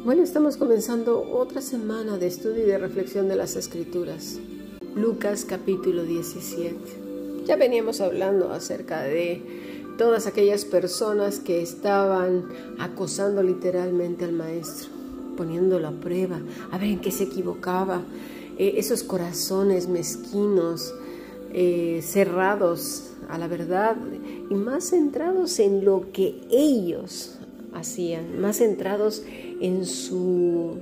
Bueno, estamos comenzando otra semana de estudio y de reflexión de las Escrituras. Lucas capítulo 17. Ya veníamos hablando acerca de todas aquellas personas que estaban acosando literalmente al maestro, poniéndolo a prueba, a ver en qué se equivocaba. Esos corazones mezquinos, cerrados a la verdad y más centrados en lo que ellos hacían, más centrados en sus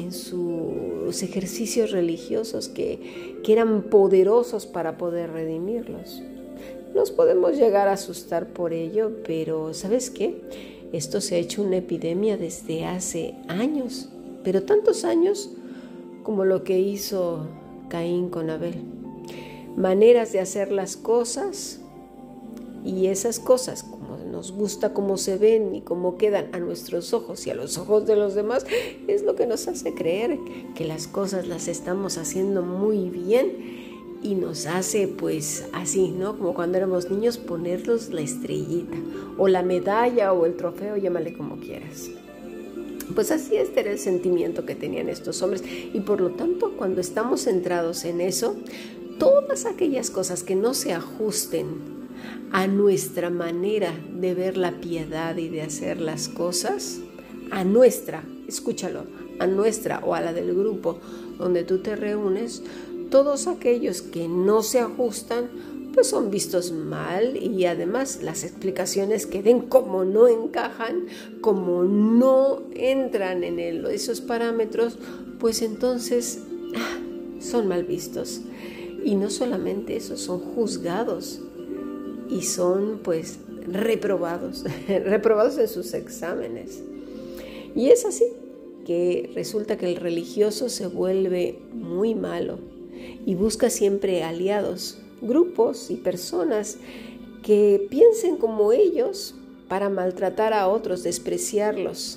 ejercicios religiosos que eran poderosos para poder redimirlos. Nos podemos llegar a asustar por ello, pero ¿sabes qué? Esto se ha hecho una epidemia desde hace años, pero tantos años como lo que hizo Caín con Abel. Maneras de hacer las cosas, y esas cosas, como nos gusta cómo se ven y cómo quedan a nuestros ojos y a los ojos de los demás, es lo que nos hace creer que las cosas las estamos haciendo muy bien y nos hace pues así, ¿no? Como cuando éramos niños, ponerlos la estrellita o la medalla o el trofeo, llámale como quieras. Pues así este era el sentimiento que tenían estos hombres y por lo tanto cuando estamos centrados en eso, todas aquellas cosas que no se ajusten a nuestra manera de ver la piedad y de hacer las cosas, a nuestra, escúchalo, a nuestra o a la del grupo donde tú te reúnes, todos aquellos que no se ajustan, pues son vistos mal y además las explicaciones que den como no encajan, como no entran en esos parámetros, pues entonces son mal vistos. Y no solamente eso, son juzgados y son pues reprobados en sus exámenes. Y es así que resulta que el religioso se vuelve muy malo y busca siempre aliados, grupos y personas que piensen como ellos para maltratar a otros, despreciarlos,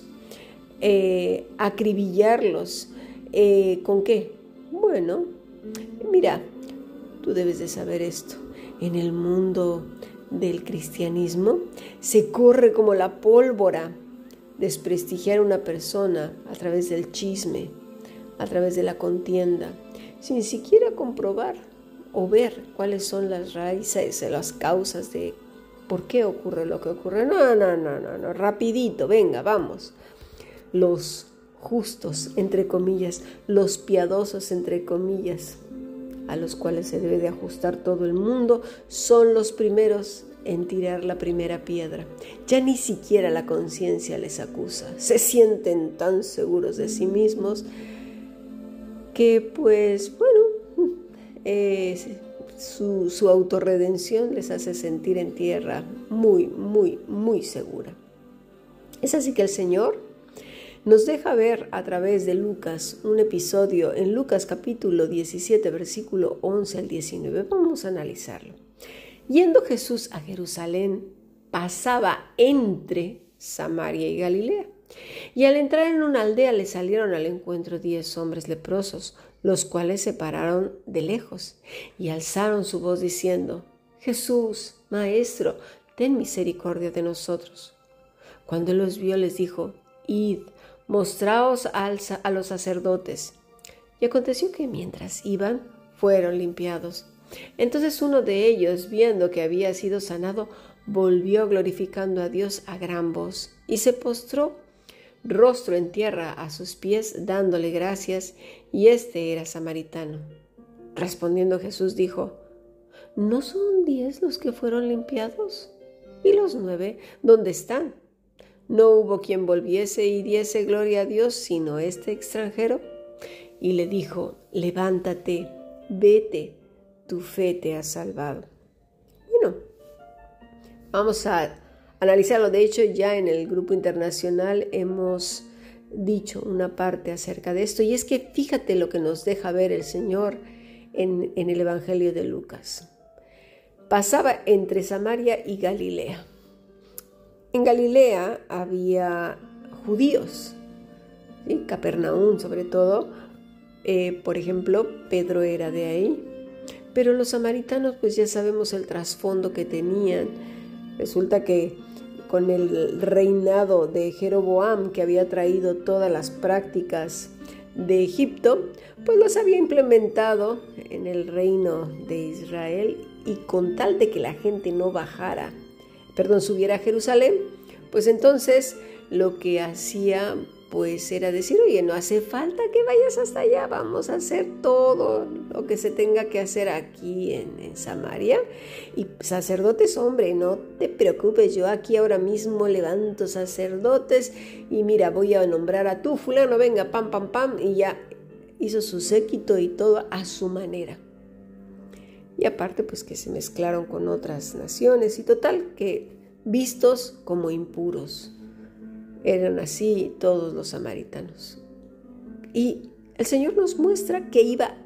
acribillarlos. ¿Con qué? Bueno, mira, tú debes de saber esto. En el mundo del cristianismo se corre como la pólvora desprestigiar a una persona a través del chisme, a través de la contienda, sin siquiera comprobar o ver cuáles son las raíces, las causas de por qué ocurre lo que ocurre. No, rapidito, venga, vamos. Los justos, entre comillas, los piadosos, entre comillas, a los cuales se debe de ajustar todo el mundo, son los primeros en tirar la primera piedra. Ya ni siquiera la conciencia les acusa. Se sienten tan seguros de sí mismos que, pues, bueno, su autorredención les hace sentir en tierra muy, muy, muy segura. Es así que el Señor nos deja ver a través de Lucas un episodio en Lucas capítulo 17, versículo 11 al 19. Vamos a analizarlo. Yendo Jesús a Jerusalén, pasaba entre Samaria y Galilea. Y al entrar en una aldea le salieron al encuentro 10 hombres leprosos, los cuales se pararon de lejos y alzaron su voz diciendo: Jesús, Maestro, ten misericordia de nosotros. Cuando él los vio les dijo: Id, mostraos a los sacerdotes. Y aconteció que mientras iban, fueron limpiados. Entonces uno de ellos, viendo que había sido sanado, volvió glorificando a Dios a gran voz y se postró rostro en tierra a sus pies, dándole gracias, y este era samaritano. Respondiendo Jesús dijo: ¿No son 10 los que fueron limpiados? ¿Y los 9 dónde están? No hubo quien volviese y diese gloria a Dios, sino este extranjero. Y le dijo: levántate, vete, tu fe te ha salvado. Bueno, vamos a analizarlo. De hecho, ya en el grupo internacional hemos dicho una parte acerca de esto. Y es que fíjate lo que nos deja ver el Señor en el Evangelio de Lucas. Pasaba entre Samaria y Galilea. En Galilea había judíos, ¿sí? Capernaum sobre todo, por ejemplo, Pedro era de ahí, pero los samaritanos pues ya sabemos el trasfondo que tenían. Resulta que con el reinado de Jeroboam, que había traído todas las prácticas de Egipto, pues los había implementado en el reino de Israel, y con tal de que la gente no subiera a Jerusalén, pues entonces lo que hacía pues era decir, oye, no hace falta que vayas hasta allá, vamos a hacer todo lo que se tenga que hacer aquí en Samaria. Y sacerdotes, hombre, no te preocupes, yo aquí ahora mismo levanto sacerdotes y mira, voy a nombrar a tú, fulano, venga, pam, pam, pam, y ya hizo su séquito y todo a su manera. Y aparte, pues que se mezclaron con otras naciones y total, que vistos como impuros. Eran así todos los samaritanos. Y el Señor nos muestra que iba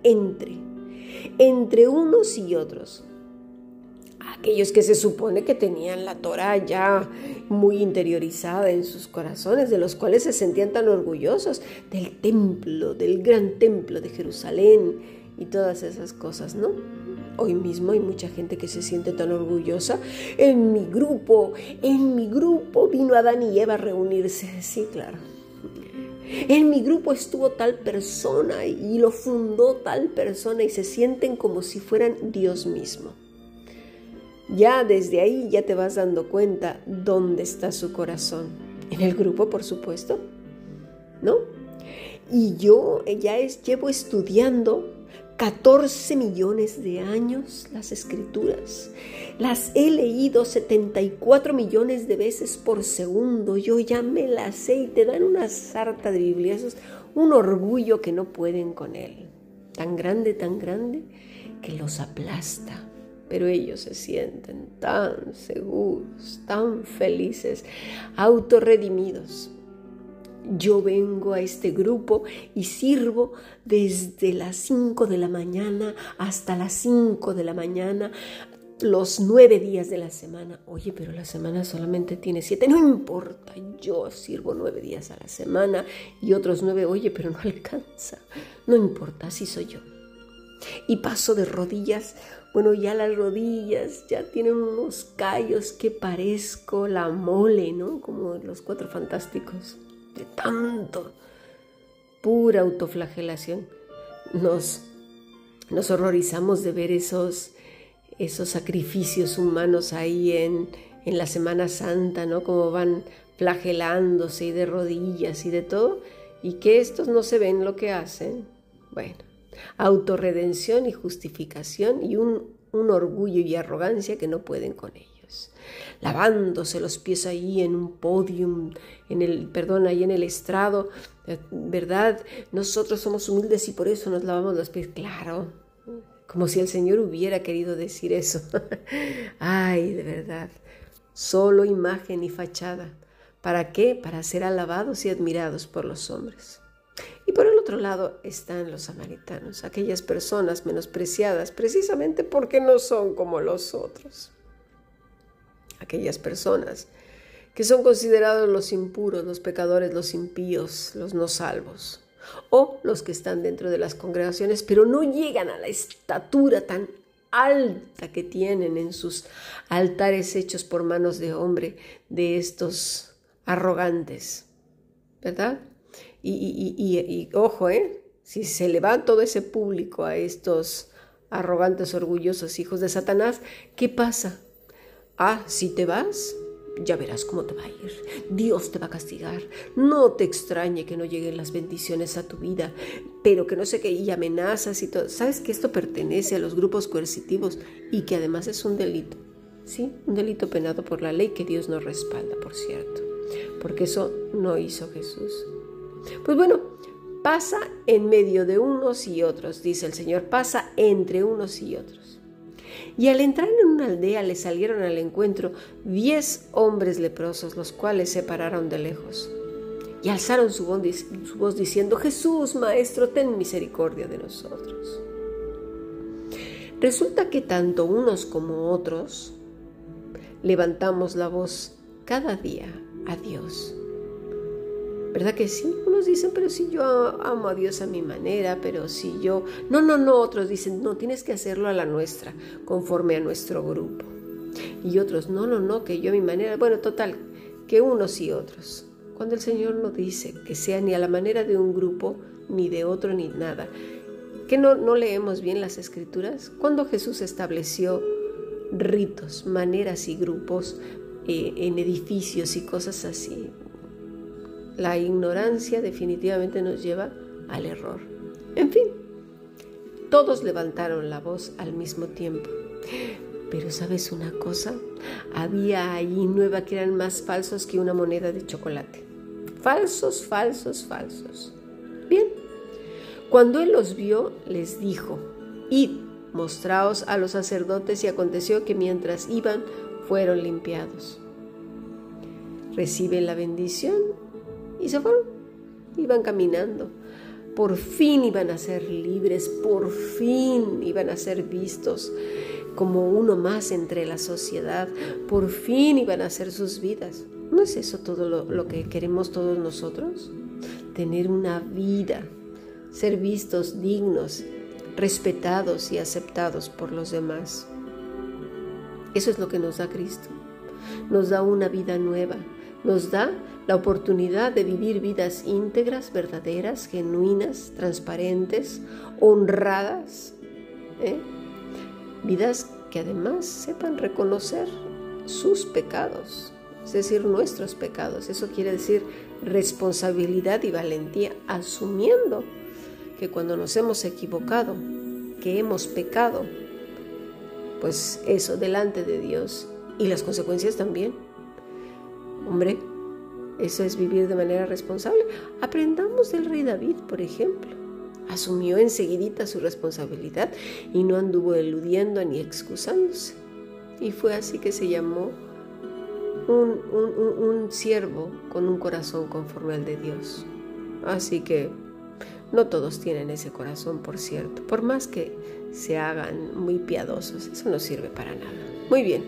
entre unos y otros. Aquellos que se supone que tenían la Torá ya muy interiorizada en sus corazones, de los cuales se sentían tan orgullosos del templo, del gran templo de Jerusalén y todas esas cosas, ¿no? Hoy mismo hay mucha gente que se siente tan orgullosa. En mi grupo vino Adán y Eva a reunirse. Sí, claro. En mi grupo estuvo tal persona y lo fundó tal persona, y se sienten como si fueran Dios mismo. Ya desde ahí ya te vas dando cuenta dónde está su corazón. En el grupo, por supuesto, ¿no? Y yo llevo estudiando 14 millones de años las Escrituras. Las he leído 74 millones de veces por segundo. Yo ya me las sé y te dan una sarta de Biblia. Eso es un orgullo que no pueden con él. Tan grande que los aplasta. Pero ellos se sienten tan seguros, tan felices, autorredimidos. Yo vengo a este grupo y sirvo desde las 5 de la mañana hasta las 5 de la mañana, los 9 días de la semana. Oye, pero la semana solamente tiene 7. No importa, yo sirvo 9 días a la semana y otros 9. Oye, pero no alcanza. No importa, así soy yo. Y paso de rodillas. Bueno, ya las rodillas ya tienen unos callos que parezco la mole, ¿no? Como los Cuatro Fantásticos. De tanto, pura autoflagelación. Nos horrorizamos de ver esos sacrificios humanos ahí en la Semana Santa, ¿no? Como van flagelándose y de rodillas y de todo, y que estos no se ven lo que hacen. Bueno, autorredención y justificación y un orgullo y arrogancia que no pueden con ellos. Lavándose los pies ahí en un podium, ahí en el estrado, ¿verdad? Nosotros somos humildes y por eso nos lavamos los pies. Claro, como si el Señor hubiera querido decir eso. Ay, de verdad, solo imagen y fachada. ¿Para qué? Para ser alabados y admirados por los hombres. Y por el otro lado están los samaritanos, aquellas personas menospreciadas precisamente porque no son como los otros. Aquellas personas que son considerados los impuros, los pecadores, los impíos, los no salvos, o los que están dentro de las congregaciones, pero no llegan a la estatura tan alta que tienen en sus altares hechos por manos de hombre, de estos arrogantes, ¿verdad? Y ojo, si se le va todo ese público a estos arrogantes, orgullosos hijos de Satanás, ¿qué pasa? Si te vas, ya verás cómo te va a ir. Dios te va a castigar. No te extrañe que no lleguen las bendiciones a tu vida, pero que no sé qué, y amenazas y todo. ¿Sabes que esto pertenece a los grupos coercitivos y que además es un delito? Sí, un delito penado por la ley que Dios no respalda, por cierto, porque eso no hizo Jesús. Pues bueno, pasa en medio de unos y otros, dice el Señor, pasa entre unos y otros. Y al entrar en una aldea le salieron al encuentro 10 hombres leprosos, los cuales se pararon de lejos y alzaron su voz diciendo: Jesús, Maestro, ten misericordia de nosotros. Resulta que tanto unos como otros levantamos la voz cada día a Dios. ¿Verdad que sí? Unos dicen, pero si yo amo a Dios a mi manera, pero si yo... No, otros dicen, no, tienes que hacerlo a la nuestra, conforme a nuestro grupo. Y otros, no, que yo a mi manera... Bueno, total, que unos y otros. Cuando el Señor no dice que sea ni a la manera de un grupo, ni de otro, ni nada. ¿Que no leemos bien las Escrituras? Cuando Jesús estableció ritos, maneras y grupos en edificios y cosas así, la ignorancia definitivamente nos lleva al error. En fin, todos levantaron la voz al mismo tiempo. Pero ¿sabes una cosa? Había ahí 9 que eran más falsos que una moneda de chocolate. Falsos, falsos, falsos. Bien, cuando él los vio, les dijo: id, mostraos a los sacerdotes. Y aconteció que mientras iban, fueron limpiados. Reciben la bendición y se fueron. Iban caminando. Por fin iban a ser libres, por fin iban a ser vistos como uno más entre la sociedad, por fin iban a hacer sus vidas. ¿No es eso todo lo que queremos todos nosotros? Tener una vida, ser vistos dignos, respetados y aceptados por los demás. Eso es lo que nos da Cristo. Nos da una vida nueva, nos da la oportunidad de vivir vidas íntegras, verdaderas, genuinas, transparentes, honradas, vidas que además sepan reconocer sus pecados, es decir, nuestros pecados. Eso quiere decir responsabilidad y valentía, asumiendo que cuando nos hemos equivocado, que hemos pecado, pues eso delante de Dios y las consecuencias también. Hombre, eso es vivir de manera responsable. Aprendamos del rey David, por ejemplo. Asumió enseguidita su responsabilidad y no anduvo eludiendo ni excusándose. Y fue así que se llamó un siervo con un corazón conforme al de Dios. Así que no todos tienen ese corazón, por cierto. Por más que se hagan muy piadosos, eso no sirve para nada. Muy bien.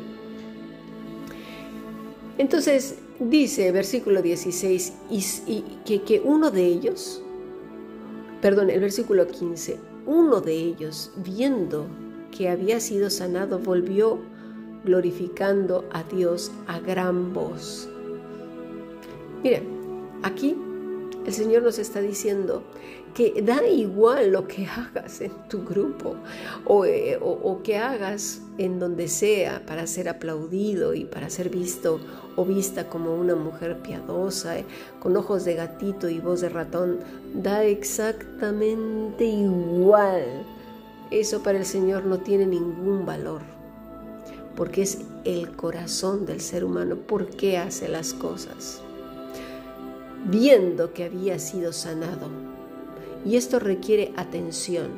Entonces dice, versículo 16, que uno de ellos, el versículo 15, uno de ellos, viendo que había sido sanado, volvió glorificando a Dios a gran voz. Miren, aquí el Señor nos está diciendo que da igual lo que hagas en tu grupo o que hagas en donde sea para ser aplaudido y para ser visto o vista como una mujer piadosa, con ojos de gatito y voz de ratón. Da exactamente igual. Eso para el Señor no tiene ningún valor, porque es el corazón del ser humano. ¿Por qué hace las cosas? Viendo que había sido sanado. Y esto requiere atención,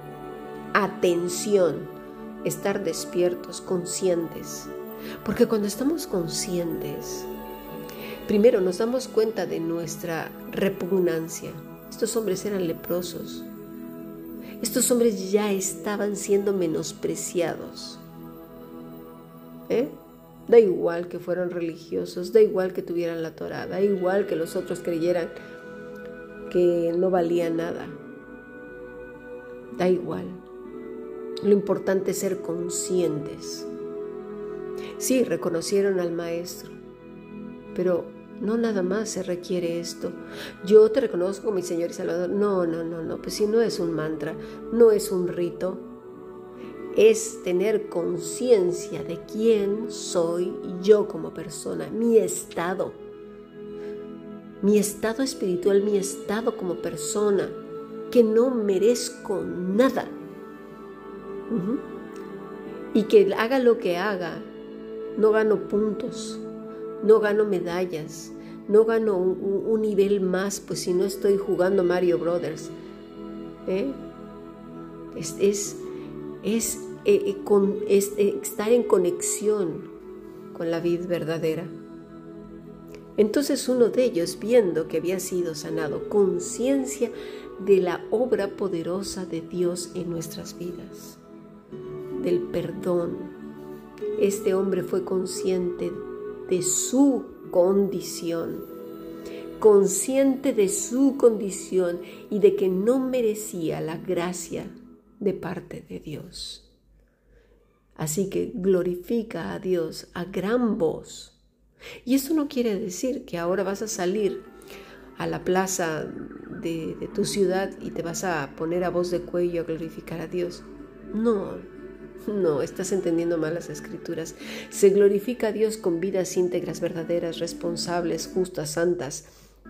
estar despiertos, conscientes. Porque cuando estamos conscientes, primero nos damos cuenta de nuestra repugnancia. Estos hombres eran leprosos. Estos hombres ya estaban siendo menospreciados. Da igual que fueran religiosos, da igual que tuvieran la Torá, da igual que los otros creyeran que no valía nada. Da igual. Lo importante es ser conscientes. Sí, reconocieron al Maestro, pero no nada más se requiere esto. Yo te reconozco como mi Señor y Salvador. No. Pues si no es un mantra, no es un rito. Es tener conciencia de quién soy yo como persona, mi estado espiritual, mi estado como persona, que no merezco nada. Y que haga lo que haga, no gano puntos, no gano medallas, no gano un nivel más, pues si no estoy jugando Mario Brothers. Es estar en conexión con la vid verdadera. Entonces uno de ellos, viendo que había sido sanado, conciencia de la obra poderosa de Dios en nuestras vidas, del perdón. Este hombre fue consciente de su condición, y de que no merecía la gracia de parte de Dios. Así que glorifica a Dios a gran voz. Y esto no quiere decir que ahora vas a salir a la plaza de tu ciudad y te vas a poner a voz de cuello a glorificar a Dios. No, estás entendiendo mal las Escrituras. Se glorifica a Dios con vidas íntegras, verdaderas, responsables, justas, santas,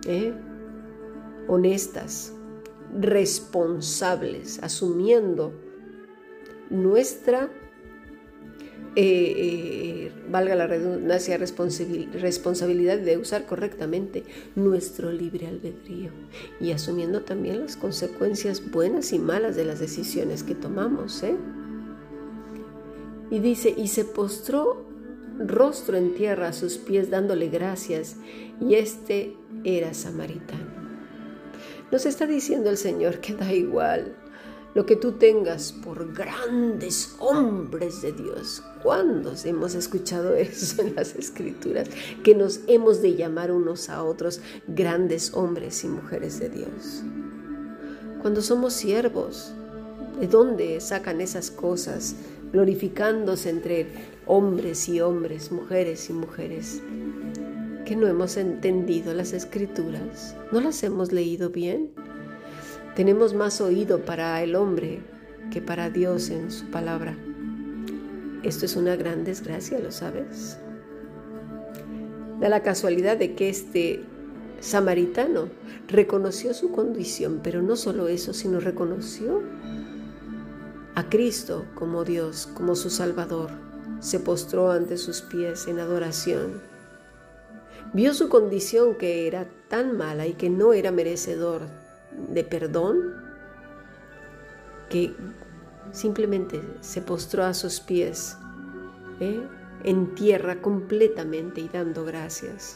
honestas, responsables, asumiendo nuestra, valga la redundancia, responsabilidad de usar correctamente nuestro libre albedrío y asumiendo también las consecuencias buenas y malas de las decisiones que tomamos. Y dice, y se postró rostro en tierra a sus pies dándole gracias, y este era samaritano. Nos está diciendo el Señor que da igual lo que tú tengas por grandes hombres de Dios. ¿Cuándo hemos escuchado eso en las Escrituras? Que nos hemos de llamar unos a otros grandes hombres y mujeres de Dios. Cuando somos siervos, ¿de dónde sacan esas cosas? Glorificándose entre hombres y hombres, mujeres y mujeres. ¿Que no hemos entendido las Escrituras? ¿No las hemos leído bien? Tenemos más oído para el hombre que para Dios en su palabra. Esto es una gran desgracia, ¿lo sabes? Da la casualidad de que este samaritano reconoció su condición, pero no solo eso, sino reconoció a Cristo como Dios, como su Salvador. Se postró ante sus pies en adoración. Vio su condición, que era tan mala y que no era merecedor de perdón, que simplemente se postró a sus pies, en tierra completamente y dando gracias.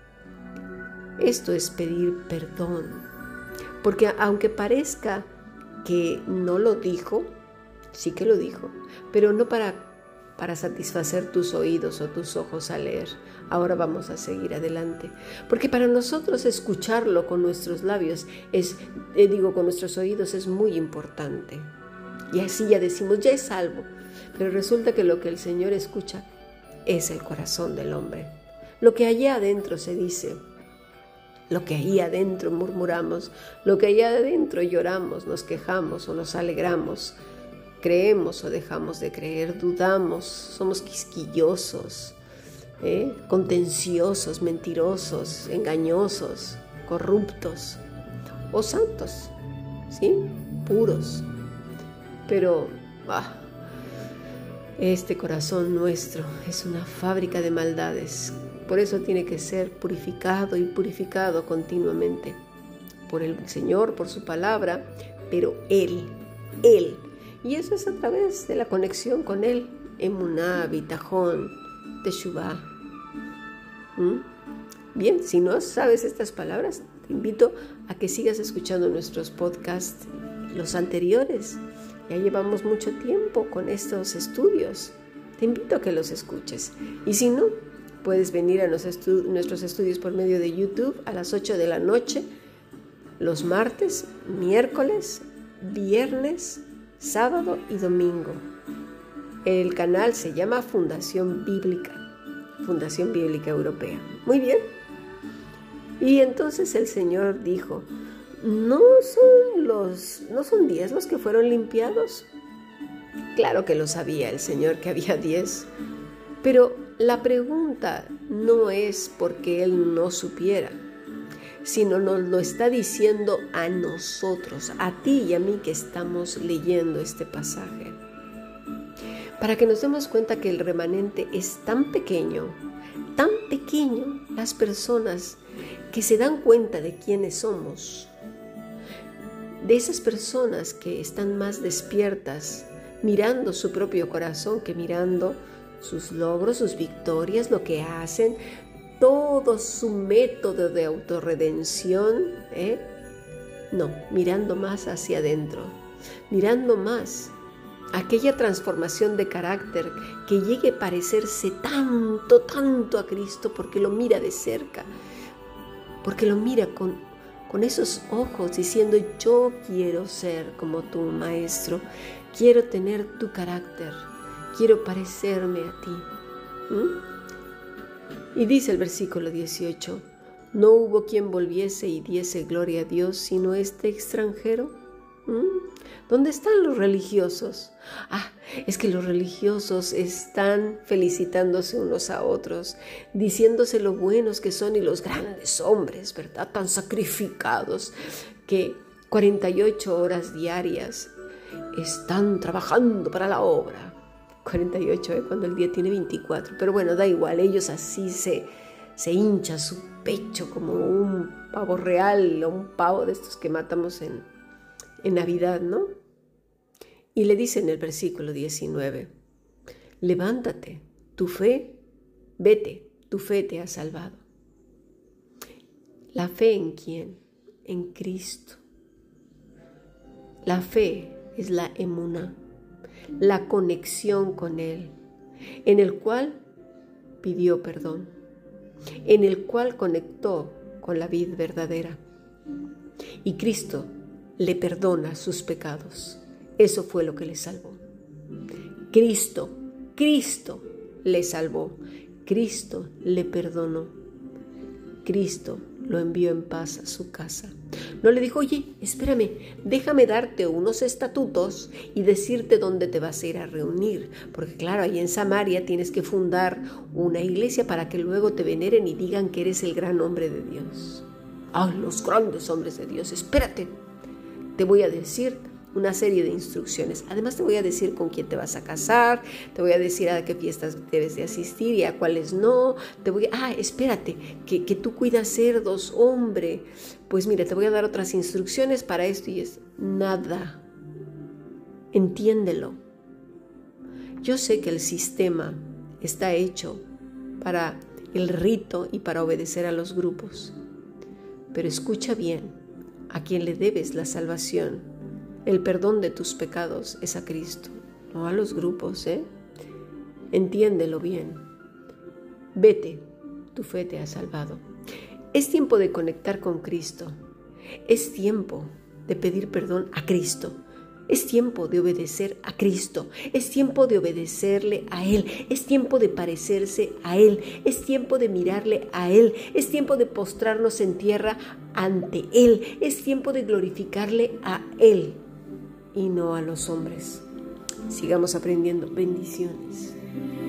Esto es pedir perdón, porque aunque parezca que no lo dijo, sí que lo dijo, pero no para satisfacer tus oídos o tus ojos al leer. Ahora vamos a seguir adelante, porque para nosotros escucharlo con nuestros labios con nuestros oídos es muy importante. Y así ya decimos, ya es salvo, pero resulta que lo que el Señor escucha es el corazón del hombre. Lo que allá adentro se dice, lo que ahí adentro murmuramos, lo que allá adentro lloramos, nos quejamos o nos alegramos, creemos o dejamos de creer, dudamos, somos quisquillosos, contenciosos, mentirosos, engañosos, corruptos o santos, ¿sí? Puros. Pero este corazón nuestro es una fábrica de maldades. Por eso tiene que ser purificado y purificado continuamente por el Señor, por su palabra, pero Él. Y eso es a través de la conexión con Él. Emuná, bitajón, teshuvá. Bien, si no sabes estas palabras, te invito a que sigas escuchando nuestros podcasts, los anteriores. Ya llevamos mucho tiempo con estos estudios. Te invito a que los escuches. Y si no, puedes venir a nuestros estudios por medio de YouTube a las 8 de la noche, los martes, miércoles, viernes, sábado y domingo. El canal se llama Fundación Bíblica Europea. Muy bien. Y entonces el Señor dijo, ¿no son 10 los que fueron limpiados? Claro que lo sabía el Señor que había 10, pero la pregunta no es porque Él no supiera, sino nos lo está diciendo a nosotros, a ti y a mí que estamos leyendo este pasaje, para que nos demos cuenta que el remanente es tan pequeño, las personas que se dan cuenta de quiénes somos, de esas personas que están más despiertas, mirando su propio corazón que mirando sus logros, sus victorias, lo que hacen, todo su método de autorredención, no, mirando más hacia adentro, mirando más aquella transformación de carácter que llegue a parecerse tanto a Cristo, porque lo mira de cerca, porque lo mira con esos ojos diciendo, yo quiero ser como tu maestro, quiero tener tu carácter, quiero parecerme a ti. Y dice el versículo 18, ¿no hubo quien volviese y diese gloria a Dios sino este extranjero? ¿Dónde están los religiosos? Es que los religiosos están felicitándose unos a otros, diciéndose lo buenos que son y los grandes hombres, ¿verdad? Tan sacrificados que 48 horas diarias están trabajando para la obra. 48, cuando el día tiene 24. Pero bueno, da igual, ellos así se hincha su pecho como un pavo real o un pavo de estos que matamos en Navidad, ¿no? Y le dice en el versículo 19, levántate, vete, tu fe te ha salvado. ¿La fe en quién? En Cristo. La fe es la emuná, la conexión con Él, en el cual pidió perdón, en el cual conectó con la vid verdadera. Y Cristo le perdona sus pecados. Eso fue lo que le salvó. Cristo le salvó. Cristo le perdonó. Cristo lo envió en paz a su casa. No le dijo, oye, espérame, déjame darte unos estatutos y decirte dónde te vas a ir a reunir. Porque claro, ahí en Samaria tienes que fundar una iglesia para que luego te veneren y digan que eres el gran hombre de Dios. Los grandes hombres de Dios, espérate. Te voy a decir una serie de instrucciones. Además te voy a decir con quién te vas a casar, te voy a decir a qué fiestas debes de asistir y a cuáles no. Espérate, que tú cuidas cerdos, hombre. Pues mira, te voy a dar otras instrucciones para esto y es nada. Entiéndelo. Yo sé que el sistema está hecho para el rito y para obedecer a los grupos. Pero escucha bien. A quien le debes la salvación, el perdón de tus pecados es a Cristo, no a los grupos, Entiéndelo bien. Vete, tu fe te ha salvado. Es tiempo de conectar con Cristo. Es tiempo de pedir perdón a Cristo. Es tiempo de obedecer a Cristo. Es tiempo de obedecerle a Él. Es tiempo de parecerse a Él. Es tiempo de mirarle a Él. Es tiempo de postrarnos en tierra ante Él. Es tiempo de glorificarle a Él y no a los hombres. Sigamos aprendiendo. Bendiciones.